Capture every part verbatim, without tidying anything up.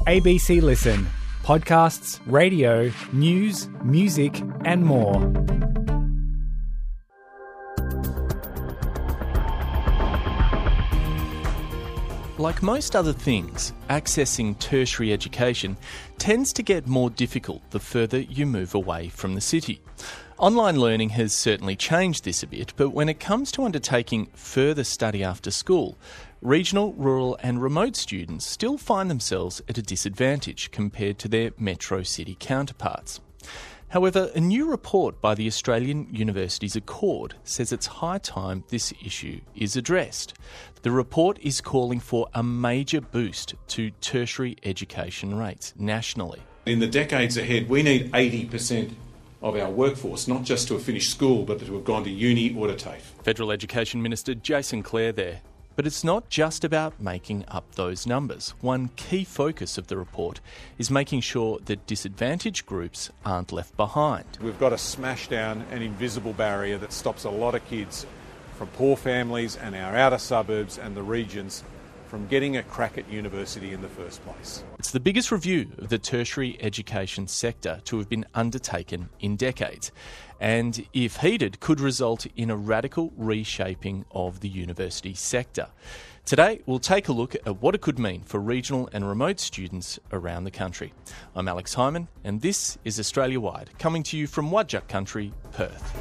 A B C Listen. Podcasts, radio, news, music and more. Like most other things, accessing tertiary education tends to get more difficult the further you move away from the city. Online learning has certainly changed this a bit, but when it comes to undertaking further study after school, regional, rural and remote students still find themselves at a disadvantage compared to their metro city counterparts. However, a new report by the Australian Universities Accord says it's high time this issue is addressed. The report is calling for a major boost to tertiary education rates nationally. In the decades ahead, we need eighty percent of our workforce, not just to have finished school, but to have gone to uni or to TAFE. Federal Education Minister Jason Clare there. But it's not just about making up those numbers. One key focus of the report is making sure that disadvantaged groups aren't left behind. We've got to smash down an invisible barrier that stops a lot of kids from poor families and our outer suburbs and the regions from getting a crack at university in the first place. It's the biggest review of the tertiary education sector to have been undertaken in decades, and if heeded, could result in a radical reshaping of the university sector. Today, we'll take a look at what it could mean for regional and remote students around the country. I'm Alex Hyman, and this is Australia Wide, coming to you from Whadjuk Country, Perth.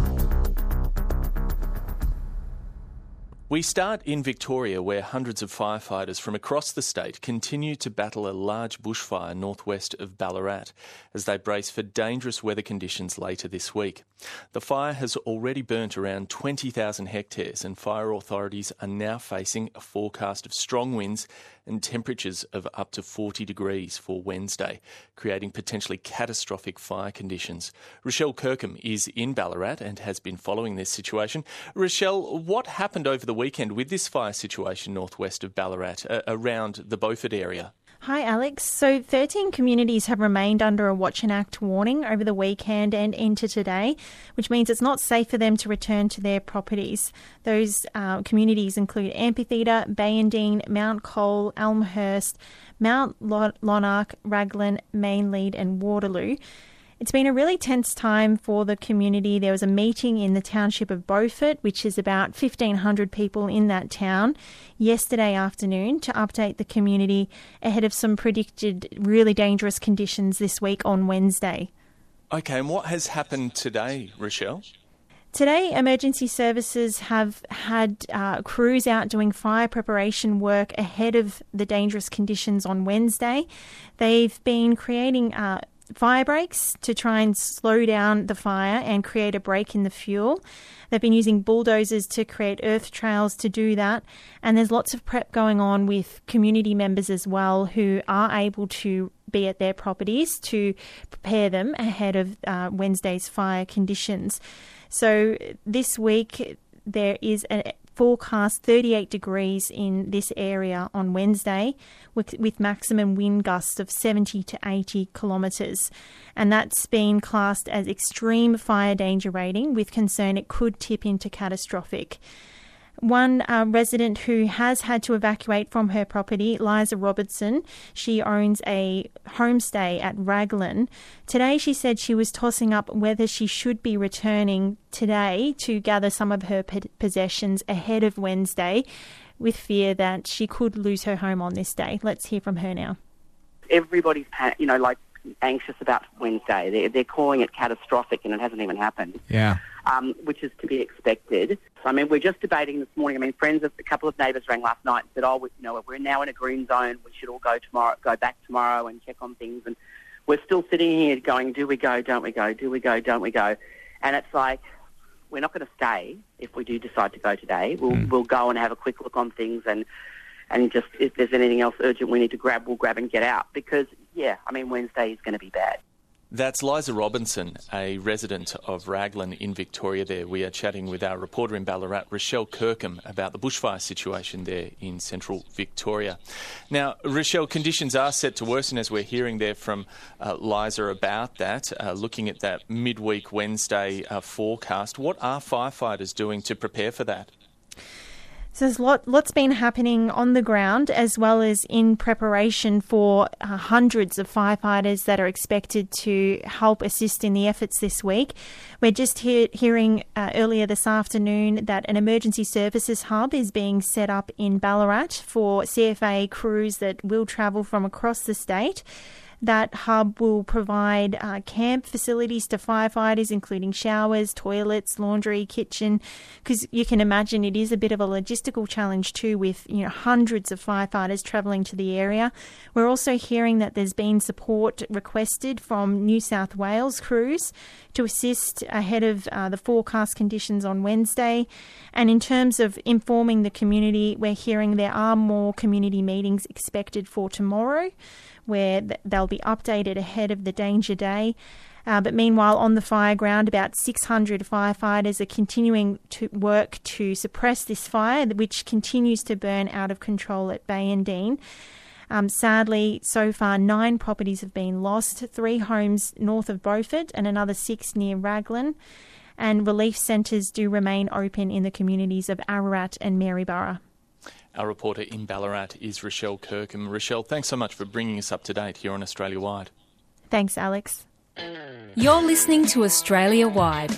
We start in Victoria, where hundreds of firefighters from across the state continue to battle a large bushfire northwest of Ballarat as they brace for dangerous weather conditions later this week. The fire has already burnt around twenty thousand hectares, and fire authorities are now facing a forecast of strong winds and temperatures of up to forty degrees for Wednesday, creating potentially catastrophic fire conditions. Rochelle Kirkham is in Ballarat and has been following this situation. Rochelle, what happened over the weekend with this fire situation northwest of Ballarat, uh, around the Beaufort area? Hi, Alex. So thirteen communities have remained under a Watch and Act warning over the weekend and into today, which means it's not safe for them to return to their properties. Those uh, communities include Amphitheatre, Bayandine, Mount Cole, Elmhurst, Mount Lonark, Raglan, Mainlead and Waterloo. It's been a really tense time for the community. There was a meeting in the township of Beaufort, which is about fifteen hundred people in that town, yesterday afternoon to update the community ahead of some predicted really dangerous conditions this week on Wednesday. Okay, and what has happened today, Rochelle? Today, emergency services have had uh, crews out doing fire preparation work ahead of the dangerous conditions on Wednesday. They've been creating Uh, fire breaks to try and slow down the fire and create a break in the fuel. They've been using bulldozers to create earth trails to do that. And there's lots of prep going on with community members as well who are able to be at their properties to prepare them ahead of uh, Wednesday's fire conditions. So this week there is a forecast thirty-eight degrees in this area on Wednesday with, with maximum wind gusts of seventy to eighty kilometres. And that's been classed as extreme fire danger rating with concern it could tip into catastrophic. One uh, resident who has had to evacuate from her property, Liza Robertson, she owns a homestay at Raglan. Today she said she was tossing up whether she should be returning today to gather some of her p- possessions ahead of Wednesday, with fear that she could lose her home on this day. Let's hear from her now. Everybody's, you know, like anxious about Wednesday. They're, they're calling it catastrophic and it hasn't even happened. Yeah. Um, which is to be expected. I mean, we're just debating this morning. I mean, friends of a couple of neighbours rang last night and said, "Oh, we, you know, we're now in a green zone. We should all go tomorrow, go back tomorrow, and check on things." And we're still sitting here going, "Do we go? Don't we go? Do we go? Don't we go?" And it's like, we're not going to stay if we do decide to go today. We'll mm. we'll go and have a quick look on things, and and just if there's anything else urgent we need to grab, we'll grab and get out. Because yeah, I mean, Wednesday is going to be bad. That's Liza Robinson, a resident of Raglan in Victoria there. We are chatting with our reporter in Ballarat, Rochelle Kirkham, about the bushfire situation there in central Victoria. Now, Rochelle, conditions are set to worsen, as we're hearing there from uh, Liza about that, uh, looking at that midweek Wednesday uh, forecast. What are firefighters doing to prepare for that? So there's lot, lots been happening on the ground as well as in preparation for uh, hundreds of firefighters that are expected to help assist in the efforts this week. We're just he- hearing uh, earlier this afternoon that an emergency services hub is being set up in Ballarat for C F A crews that will travel from across the state. That hub will provide uh, camp facilities to firefighters, including showers, toilets, laundry, kitchen, because you can imagine it is a bit of a logistical challenge too with, you know, hundreds of firefighters travelling to the area. We're also hearing that there's been support requested from New South Wales crews to assist ahead of uh, the forecast conditions on Wednesday. And in terms of informing the community, we're hearing there are more community meetings expected for tomorrow, where they'll be updated ahead of the danger day. Uh, but meanwhile, on the fire ground, about six hundred firefighters are continuing to work to suppress this fire, which continues to burn out of control at Bayandine. Um, sadly, so far, nine properties have been lost, three homes north of Beaufort and another six near Raglan. And relief centres do remain open in the communities of Ararat and Maryborough. Our reporter in Ballarat is Rochelle Kirkham. Rochelle, thanks so much for bringing us up to date here on Australia Wide. Thanks, Alex. You're listening to Australia Wide.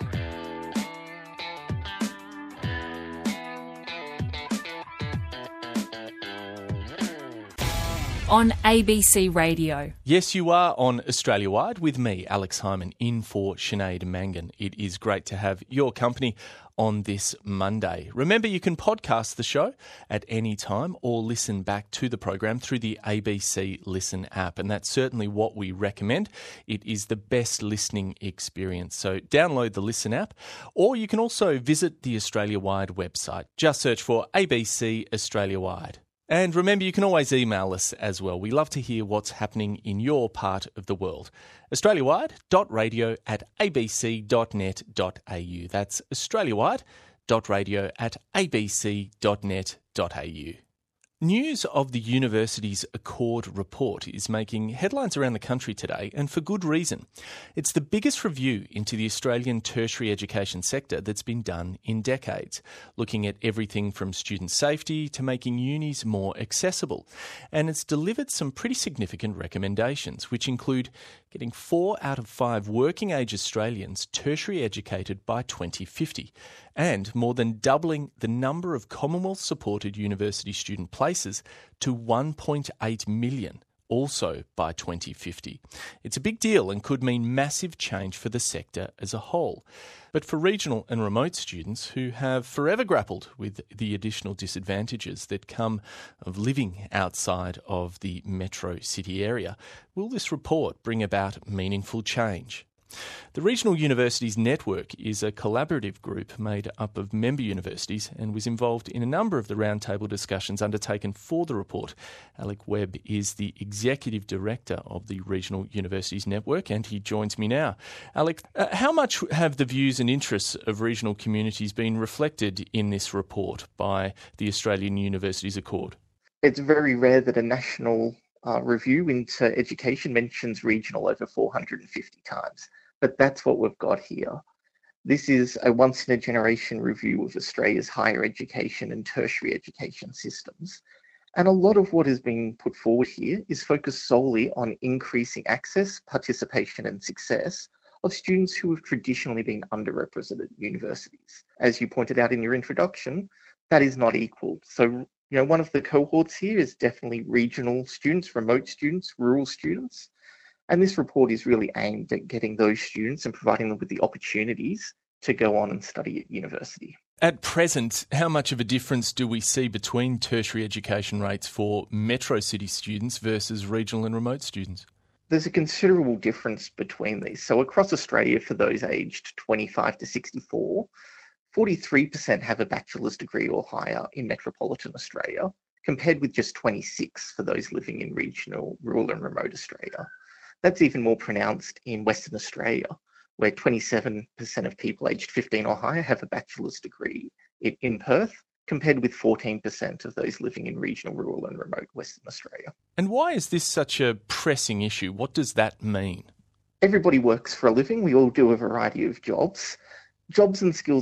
On A B C Radio. Yes, you are on Australia Wide with me, Alex Hyman, in for Sinead Mangan. It is great to have your company on this Monday. Remember, you can podcast the show at any time or listen back to the program through the A B C Listen app, and that's certainly what we recommend. It is the best listening experience. So download the Listen app, or you can also visit the Australia Wide website. Just search for A B C Australia Wide. And remember, you can always email us as well. We love to hear what's happening in your part of the world. australiawide dot radio at a b c dot net dot a u. That's australiawide dot radio at a b c dot net dot a u. News of the university's Accord report is making headlines around the country today, and for good reason. It's the biggest review into the Australian tertiary education sector that's been done in decades, looking at everything from student safety to making unis more accessible. And it's delivered some pretty significant recommendations, which include getting four out of five working-age Australians tertiary educated by twenty fifty, and more than doubling the number of Commonwealth-supported university student places to one point eight million, also by twenty fifty. It's a big deal and could mean massive change for the sector as a whole. But for regional and remote students who have forever grappled with the additional disadvantages that come of living outside of the metro city area, will this report bring about meaningful change? The Regional Universities Network is a collaborative group made up of member universities and was involved in a number of the roundtable discussions undertaken for the report. Alec Webb is the Executive Director of the Regional Universities Network, and he joins me now. Alec, uh, how much have the views and interests of regional communities been reflected in this report by the Australian Universities Accord? It's very rare that a national uh, review into education mentions regional over four hundred fifty times. But that's what we've got here. This is a once-in-a-generation review of Australia's higher education and tertiary education systems. And a lot of what is being put forward here is focused solely on increasing access, participation and success of students who have traditionally been underrepresented at universities. As you pointed out in your introduction, that is not equal. So, you know, one of the cohorts here is definitely regional students, remote students, rural students. And this report is really aimed at getting those students and providing them with the opportunities to go on and study at university. At present, how much of a difference do we see between tertiary education rates for metro city students versus regional and remote students? There's a considerable difference between these. So across Australia, for those aged twenty-five to sixty-four, forty-three percent have a bachelor's degree or higher in metropolitan Australia, compared with just twenty-six for those living in regional, rural and remote Australia. That's even more pronounced in Western Australia, where twenty-seven percent of people aged fifteen or higher have a bachelor's degree in Perth, compared with fourteen percent of those living in regional, rural and remote Western Australia. And why is this such a pressing issue? What does that mean? Everybody works for a living. We all do a variety of jobs. Jobs and skills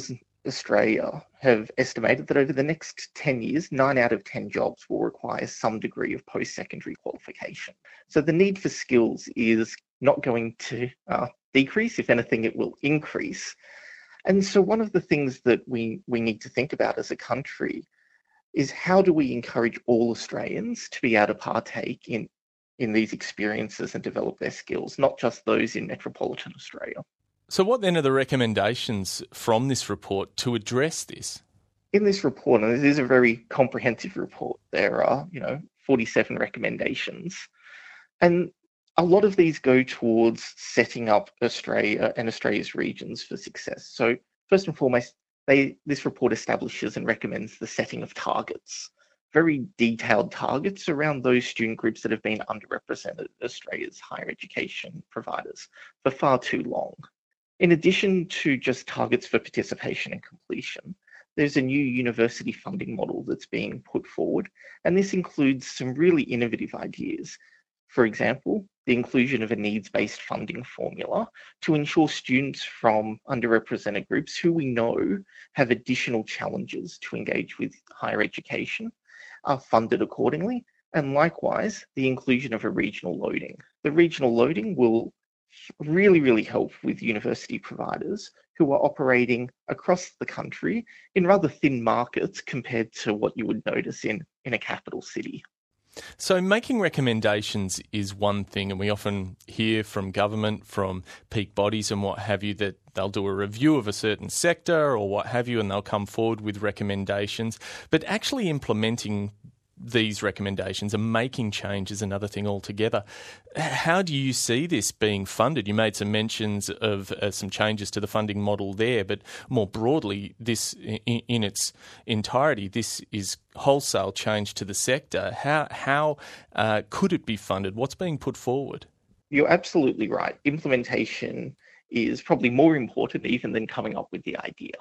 Australia have estimated that over the next ten years, nine out of ten jobs will require some degree of post-secondary qualification. So the need for skills is not going to uh, decrease. If anything, it will increase. And so one of the things that we, we need to think about as a country is how do we encourage all Australians to be able to partake in, in these experiences and develop their skills, not just those in metropolitan Australia. So what then are the recommendations from this report to address this? In this report, and it is a very comprehensive report, there are, you know, forty-seven recommendations. And a lot of these go towards setting up Australia and Australia's regions for success. So first and foremost, they, this report establishes and recommends the setting of targets, very detailed targets around those student groups that have been underrepresented at Australia's higher education providers for far too long. In addition to just targets for participation and completion, there's a new university funding model that's being put forward, and this includes some really innovative ideas. For example, the inclusion of a needs-based funding formula to ensure students from underrepresented groups who we know have additional challenges to engage with higher education are funded accordingly, and likewise, the inclusion of a regional loading. The regional loading will really, really help with university providers who are operating across the country in rather thin markets compared to what you would notice in, in a capital city. So making recommendations is one thing, and we often hear from government, from peak bodies and what have you, that they'll do a review of a certain sector or what have you, and they'll come forward with recommendations. But actually implementing these recommendations and making change is another thing altogether. How do you see this being funded? You made some mentions of uh, some changes to the funding model there, but more broadly, this in, in its entirety, this is wholesale change to the sector. How how uh, could it be funded? What's being put forward? You're absolutely right. Implementation is probably more important even than coming up with the idea.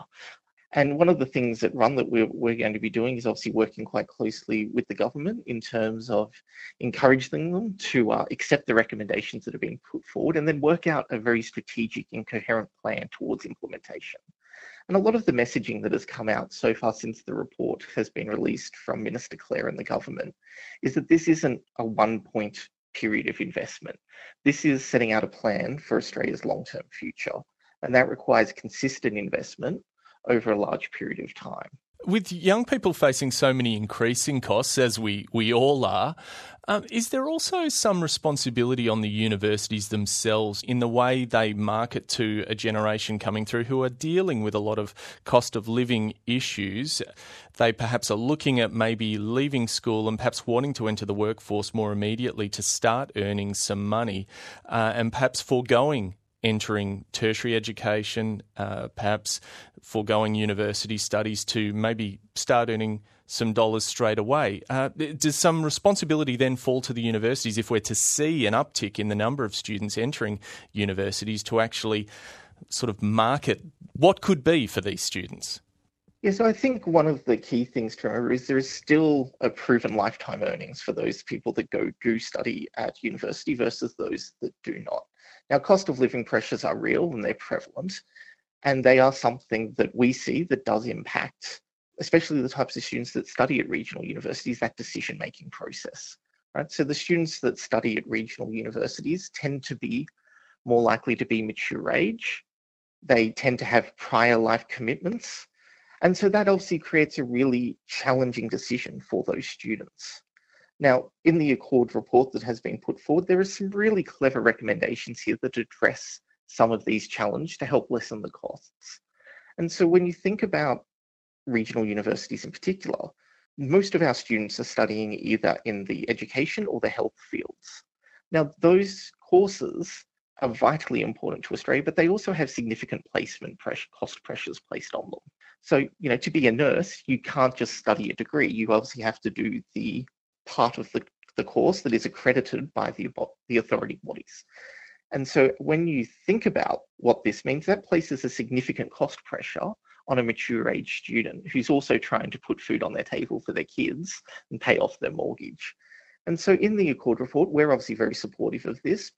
And one of the things at Run that we're, we're going to be doing is obviously working quite closely with the government in terms of encouraging them to uh, accept the recommendations that are being put forward and then work out a very strategic and coherent plan towards implementation. And a lot of the messaging that has come out so far since the report has been released from Minister Clare and the government is that this isn't a one-point period of investment. This is setting out a plan for Australia's long-term future, and that requires consistent investment over a large period of time. With young people facing so many increasing costs, as we, we all are, um, is there also some responsibility on the universities themselves in the way they market to a generation coming through who are dealing with a lot of cost of living issues? They perhaps are looking at maybe leaving school and perhaps wanting to enter the workforce more immediately to start earning some money uh, and perhaps foregoing entering tertiary education, uh, perhaps foregoing university studies to maybe start earning some dollars straight away. Uh, does some responsibility then fall to the universities if we're to see an uptick in the number of students entering universities to actually sort of market what could be for these students? Yeah, so I think one of the key things to remember is there is still a proven lifetime earnings for those people that go do study at university versus those that do not. Now, cost of living pressures are real and they're prevalent, and they are something that we see that does impact, especially the types of students that study at regional universities, that decision-making process. Right? So the students that study at regional universities tend to be more likely to be mature age. They tend to have prior life commitments. And so that obviously creates a really challenging decision for those students. Now, in the Accord report that has been put forward, there are some really clever recommendations here that address some of these challenges to help lessen the costs. And so when you think about regional universities in particular, most of our students are studying either in the education or the health fields. Now, those courses are vitally important to Australia, but they also have significant placement pressure, cost pressures placed on them. So, you know, to be a nurse, you can't just study a degree. You obviously have to do the part of the, the course that is accredited by the, the authority bodies. And so when you think about what this means, that places a significant cost pressure on a mature age student who's also trying to put food on their table for their kids and pay off their mortgage. And so in the Accord report, we're obviously very supportive of this, but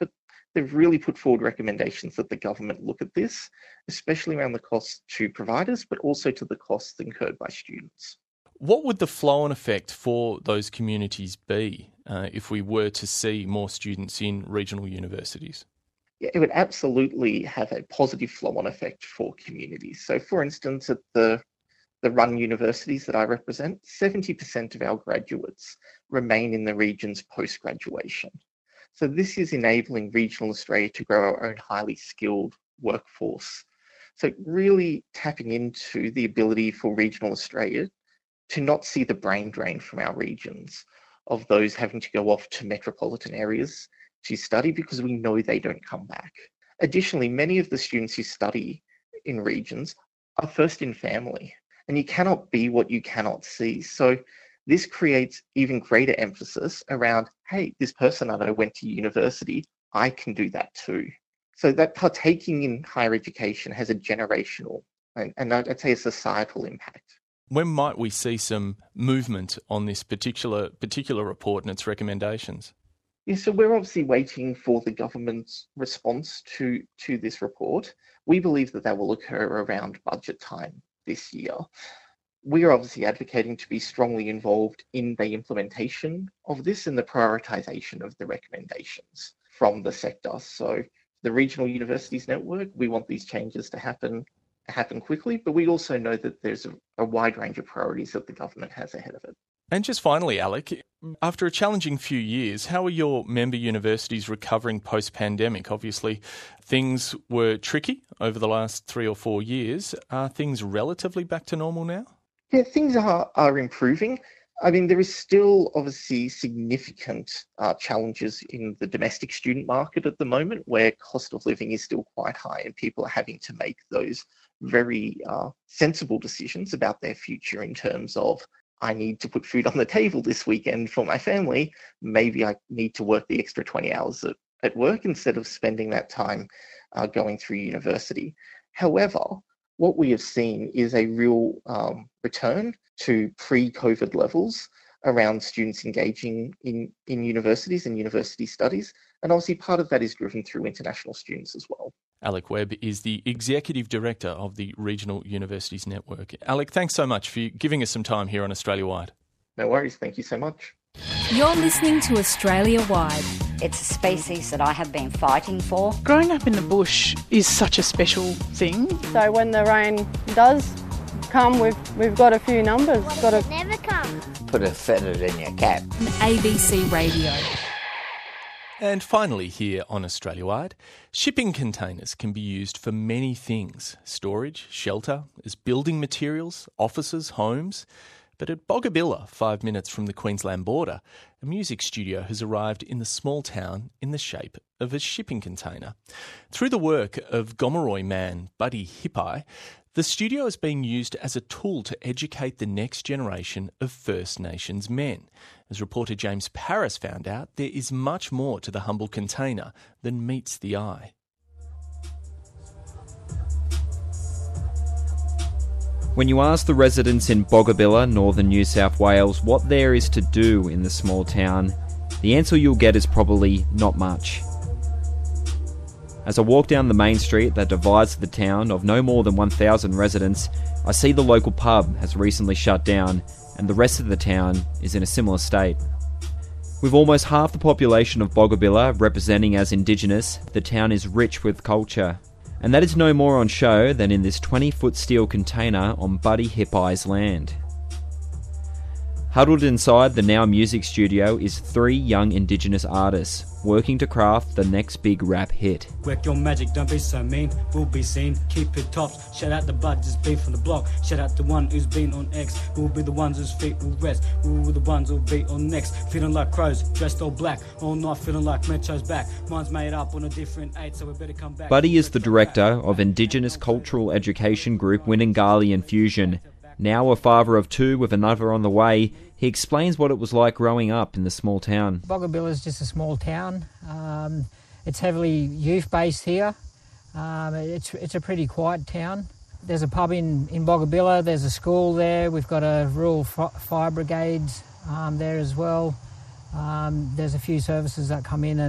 they've really put forward recommendations that the government look at this, especially around the costs to providers, but also to the costs incurred by students. What would the flow-on effect for those communities be uh, if we were to see more students in regional universities? Yeah, it would absolutely have a positive flow-on effect for communities. So, for instance, at the the run universities that I represent, seventy percent of our graduates remain in the regions post-graduation. So this is enabling regional Australia to grow our own highly skilled workforce. So really tapping into the ability for regional Australia to not see the brain drain from our regions of those having to go off to metropolitan areas to study because we know they don't come back. Additionally, many of the students who study in regions are first in family, and you cannot be what you cannot see. So this creates even greater emphasis around, hey, this person I know went to university, I can do that too. So that partaking in higher education has a generational and, and I'd say a societal impact. When might we see some movement on this particular particular report and its recommendations? Yeah, so we're obviously waiting for the government's response to, to this report. We believe that that will occur around budget time this year. We are obviously advocating to be strongly involved in the implementation of this and the prioritisation of the recommendations from the sector. So the Regional Universities Network, we want these changes to happen happen quickly, but we also know that there's a, a wide range of priorities that the government has ahead of it. And just finally, Alec, after a challenging few years, how are your member universities recovering post-pandemic? Obviously, things were tricky over the last three or four years. Are things relatively back to normal now? Yeah, things are, are improving. I mean, there is still obviously significant uh, challenges in the domestic student market at the moment where cost of living is still quite high and people are having to make those very uh, sensible decisions about their future in terms of, I need to put food on the table this weekend for my family. Maybe I need to work the extra twenty hours at, at work instead of spending that time uh, going through university. However, what we have seen is a real um, return to pre-COVID levels around students engaging in, in universities and university studies. And obviously part of that is driven through international students as well. Alec Webb is the Executive Director of the Regional Universities Network. Alec, thanks so much for giving us some time here on Australia Wide. No worries. Thank you so much. You're listening to Australia Wide. It's a species that I have been fighting for. Growing up in the bush is such a special thing. So when the rain does come, we've we've got a few numbers. What if it never comes? Put a feather in your cap. A B C Radio. And finally here on Australia Wide, shipping containers can be used for many things. Storage, shelter, as building materials, offices, homes. But at Boggabilla, five minutes from the Queensland border, a music studio has arrived in the small town in the shape of a shipping container. Through the work of Gomeroi man Buddy Hippai, the studio is being used as a tool to educate the next generation of First Nations men. As reporter James Paris found out, there is much more to the humble container than meets the eye. When you ask the residents in Boggabilla, northern New South Wales, what there is to do in the small town, the answer you'll get is probably not much. As I walk down the main street that divides the town of no more than one thousand residents, I see the local pub has recently shut down and the rest of the town is in a similar state. With almost half the population of Boggabilla representing as Indigenous, the town is rich with culture. And that is no more on show than in this twenty-foot steel container on Buddy Hippai's land. Huddled inside the Now Music studio is three young Indigenous artists working to craft the next big rap hit. Work your magic, don't be so mean, we'll be seen, keep it tops. Shout out the bud, just be from the block. Shout out the one who's been on X, we'll be the ones whose feet will rest. We'll be the ones who'll be on next. Feeling like crows, dressed all black, all night feeling like Metro's back. Mine's made up on a different eight, so we better come back. Buddy is the director of Indigenous cultural education group Winningali Infusion. Now a father of two with another on the way, he explains what it was like growing up in the small town. Boggabilla is just a small town. Um, it's heavily youth-based here. Um, it's it's a pretty quiet town. There's a pub in, in Boggabilla, there's a school there, we've got a rural f- fire brigade um, there as well. Um, there's a few services that come in and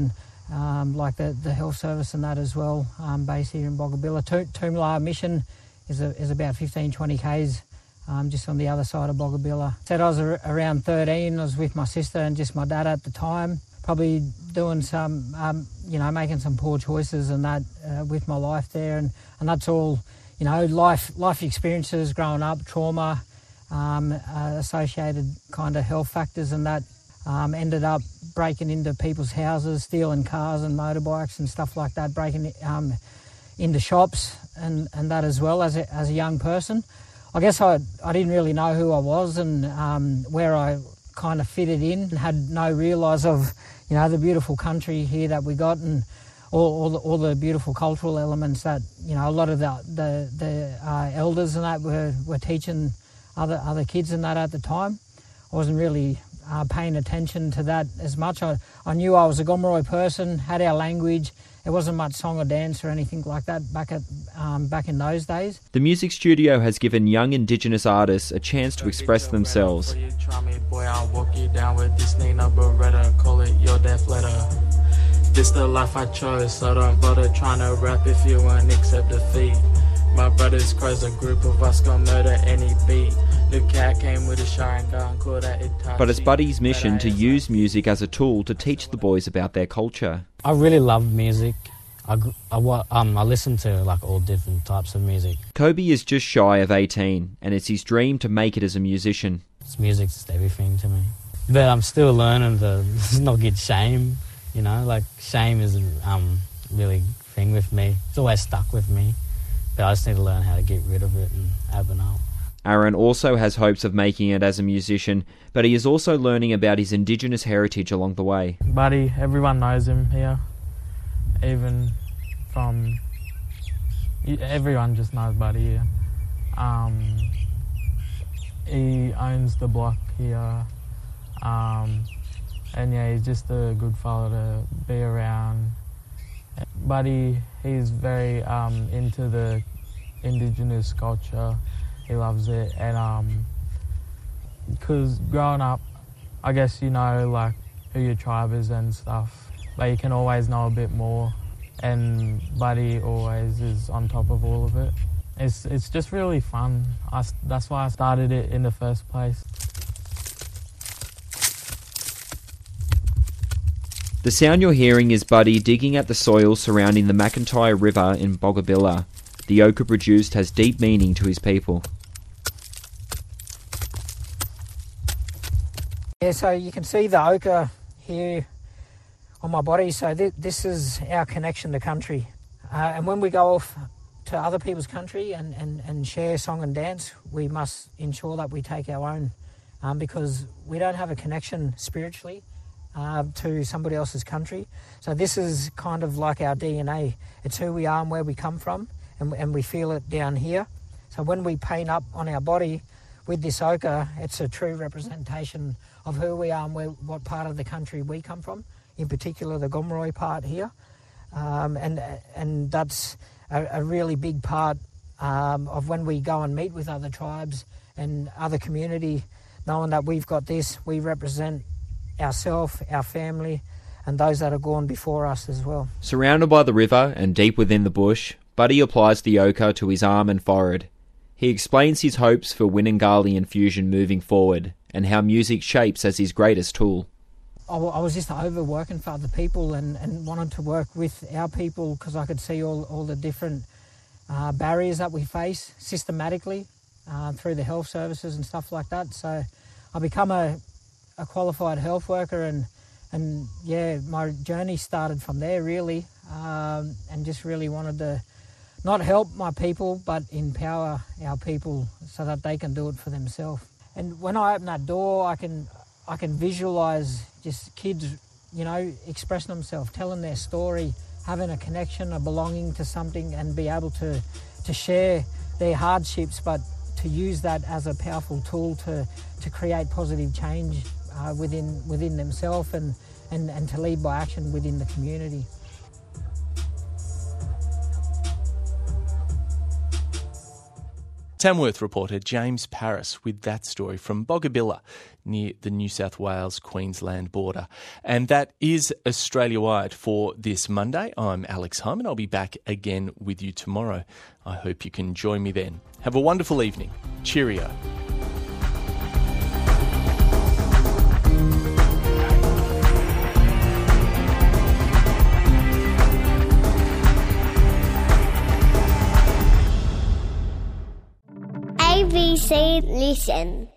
um, like the, the health service and that as well, um, based here in Boggabilla. To- Toomla Mission is a, is about fifteen, twenty kays um, just on the other side of Boggabilla. Said I was ar- around thirteen, I was with my sister and just my dad at the time, probably doing some, um, you know, making some poor choices and that uh, with my life there. And, and that's all, you know, life life experiences growing up, trauma, um, uh, associated kind of health factors and that. Um, ended up breaking into people's houses, stealing cars and motorbikes and stuff like that, breaking um, into shops and, and that as well as a, as a young person. I guess I I didn't really know who I was and um, where I kind of fitted in, and had no realise of, you know, the beautiful country here that we got and all, all, the, all the beautiful cultural elements that, you know, a lot of the the, the uh, elders and that were, were teaching other other kids and that at the time. I wasn't really uh, paying attention to that as much. I, I knew I was a Gomeroi person, had our language. There wasn't much song or dance or anything like that back at um, back in those days. The music studio has given young Indigenous artists a chance to express themselves. Boy, I'll walk you down with this Nina Beretta, call it your death letter. This the life I chose, so don't bother trying to rap if you won't accept defeat. My brothers crows, a group of us gon' murder any beat. The cat came with a shine gun, called that Itachi. But it's Buddy's mission to use music as a tool to teach the boys about their culture. I really love music. I, I, um, I listen to like all different types of music. Kobe is just shy of eighteen, and it's his dream to make it as a musician. It's music's just everything to me. But I'm still learning to not get shame, you know, like shame is um really thing with me. It's always stuck with me. But I just need to learn how to get rid of it and open up. Aaron also has hopes of making it as a musician, but he is also learning about his Indigenous heritage along the way. Buddy, everyone knows him here, even from... Everyone just knows Buddy here. Um, he owns the block here, um, and yeah, he's just a good fellow to be around. Buddy, he's very um, into the Indigenous culture. He loves it, and um, because growing up, I guess you know like who your tribe is and stuff, but you can always know a bit more. And Buddy always is on top of all of it. It's it's just really fun. I, that's why I started it in the first place. The sound you're hearing is Buddy digging at the soil surrounding the McIntyre River in Boggabilla. The ochre produced has deep meaning to his people. Yeah, so you can see the ochre here on my body. So th- this is our connection to country. Uh, and when we go off to other people's country and, and, and share song and dance, we must ensure that we take our own, um, because we don't have a connection spiritually uh, to somebody else's country. So this is kind of like our D N A. It's who we are and where we come from, and, and we feel it down here. So when we paint up on our body with this ochre, it's a true representation of who we are and where, what part of the country we come from, in particular the Gomeroi part here. Um, and and that's a, a really big part um, of when we go and meet with other tribes and other community, knowing that we've got this, we represent ourselves, our family, and those that have gone before us as well. Surrounded by the river and deep within the bush, Buddy applies the ochre to his arm and forehead. He explains his hopes for Winangali infusion moving forward, and how music shapes as his greatest tool. I was just overworking for other people and, and wanted to work with our people because I could see all, all the different uh, barriers that we face systematically uh, through the health services and stuff like that. So I become a, a qualified health worker, and, and yeah, my journey started from there really, um, and just really wanted to not help my people but empower our people so that they can do it for themselves. And when I open that door, I can I can visualise just kids, you know, expressing themselves, telling their story, having a connection, a belonging to something, and be able to, to share their hardships, but to use that as a powerful tool to, to create positive change uh, within within themselves and, and, and to lead by action within the community. Tamworth reporter James Paris with that story from Boggabilla. near the New South Wales-Queensland border. And that is Australia-wide for this Monday. I'm Alex Hyman. I'll be back again with you tomorrow. I hope you can join me then. Have a wonderful evening. Cheerio. A B C Listen.